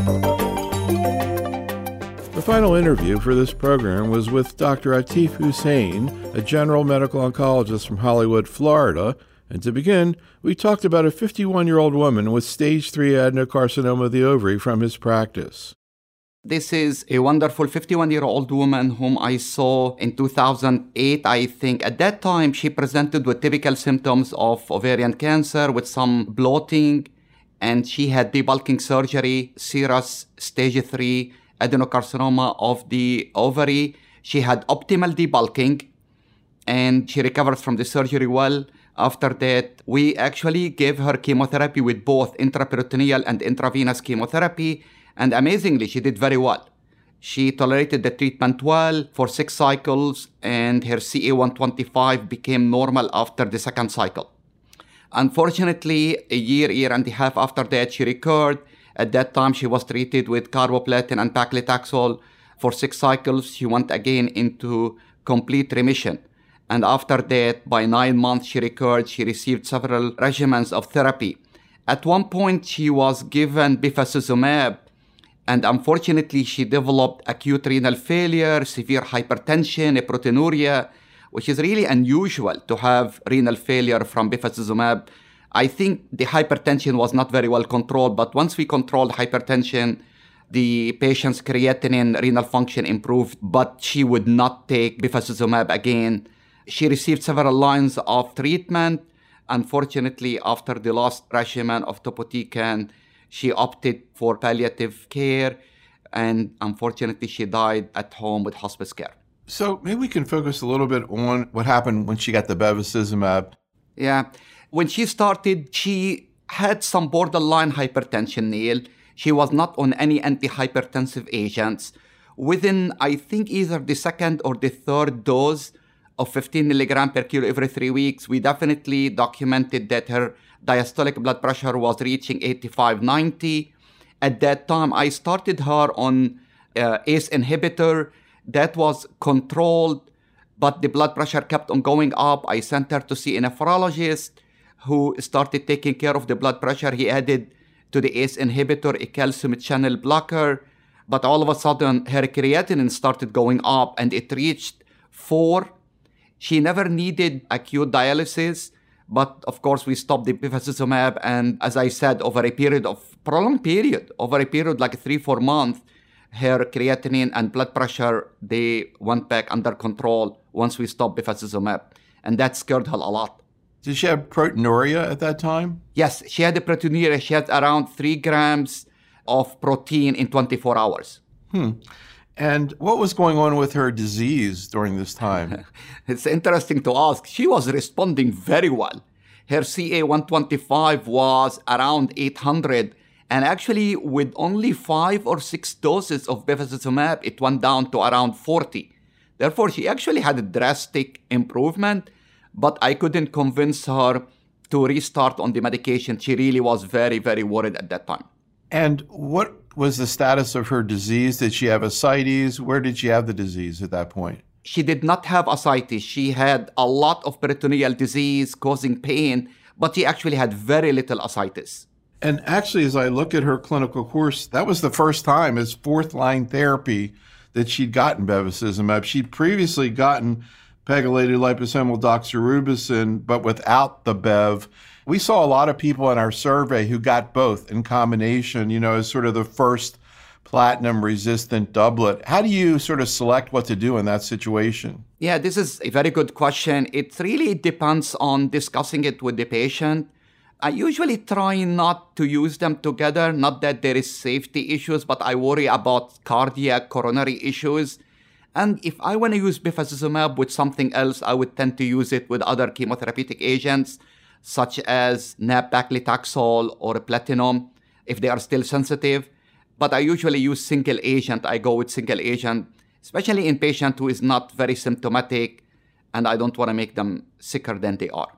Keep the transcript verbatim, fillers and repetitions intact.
The final interview for this program was with Doctor Atif Hussain, a general medical oncologist from Hollywood, Florida. And to begin, we talked about a fifty-one-year-old woman with stage three adenocarcinoma of the ovary from his practice. This is a wonderful fifty-one-year-old woman whom I saw in two thousand eight, I think. At that time, she presented with typical symptoms of ovarian cancer with some bloating, and she had debulking surgery, serous stage three adenocarcinoma of the ovary. She had optimal debulking, and she recovered from the surgery well. After that, we actually gave her chemotherapy with both intraperitoneal and intravenous chemotherapy, and amazingly, she did very well. She tolerated the treatment well for six cycles, and her C A one twenty-five became normal after the second cycle. Unfortunately, a year, year and a half after that, she recurred. At that time, she was treated with carboplatin and paclitaxel for six cycles. She went again into complete remission. And after that, by nine months, she recurred. She received several regimens of therapy. At one point, she was given bevacizumab, and unfortunately, she developed acute renal failure, severe hypertension, proteinuria, which is really unusual to have renal failure from bevacizumab. I think the hypertension was not very well controlled, but once we controlled hypertension, the patient's creatinine renal function improved, but she would not take bevacizumab again. She received several lines of treatment. Unfortunately, after the last regimen of topotecan, she opted for palliative care, and unfortunately, she died at home with hospice care. So maybe we can focus a little bit on what happened when she got the bevacizumab. Yeah. When she started, she had some borderline hypertension, Neil. She was not on any antihypertensive agents. Within, I think, either the second or the third dose of fifteen milligrams per kilo every three weeks, we definitely documented that her diastolic blood pressure was reaching eighty-five ninety. At that time, I started her on uh, A C E inhibitor. That was controlled, but the blood pressure kept on going up. I sent her to see a nephrologist who started taking care of the blood pressure. He added to the A C E inhibitor a calcium channel blocker, but all of a sudden her creatinine started going up and it reached four. She never needed acute dialysis, but of course we stopped the bevacizumab, and as I said, over a period of prolonged period, over a period like three, four months, her creatinine and blood pressure, they went back under control once we stopped bevacizumab, and that scared her a lot. Did she have proteinuria at that time? Yes, she had a proteinuria. She had around three grams of protein in twenty-four hours. Hmm. And what was going on with her disease during this time? It's interesting to ask. She was responding very well. Her C A one twenty-five was around eight hundred, and actually with only five or six doses of bevacizumab, it went down to around forty. Therefore, she actually had a drastic improvement, but I couldn't convince her to restart on the medication. She really was very, very worried at that time. And what was the status of her disease? Did she have ascites? Where did she have the disease at that point? She did not have ascites. She had a lot of peritoneal disease causing pain, but she actually had very little ascites. And actually, as I look at her clinical course, that was the first time as fourth-line therapy that she'd gotten bevacizumab. She'd previously gotten pegylated liposomal doxorubicin, but without the bev. We saw a lot of people in our survey who got both in combination, you know, as sort of the first platinum-resistant doublet. How do you sort of select what to do in that situation? Yeah, this is a very good question. It really depends on discussing it with the patient. I usually try not to use them together, not that there is safety issues, but I worry about cardiac, coronary issues. And if I want to use bevacizumab with something else, I would tend to use it with other chemotherapeutic agents, such as nab-paclitaxel or platinum, if they are still sensitive. But I usually use single agent. I go with single agent, especially in patients who is not very symptomatic, and I don't want to make them sicker than they are.